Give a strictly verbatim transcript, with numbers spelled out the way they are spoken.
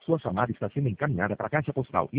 Sua chamada está sendo encaminhada para a caixa postal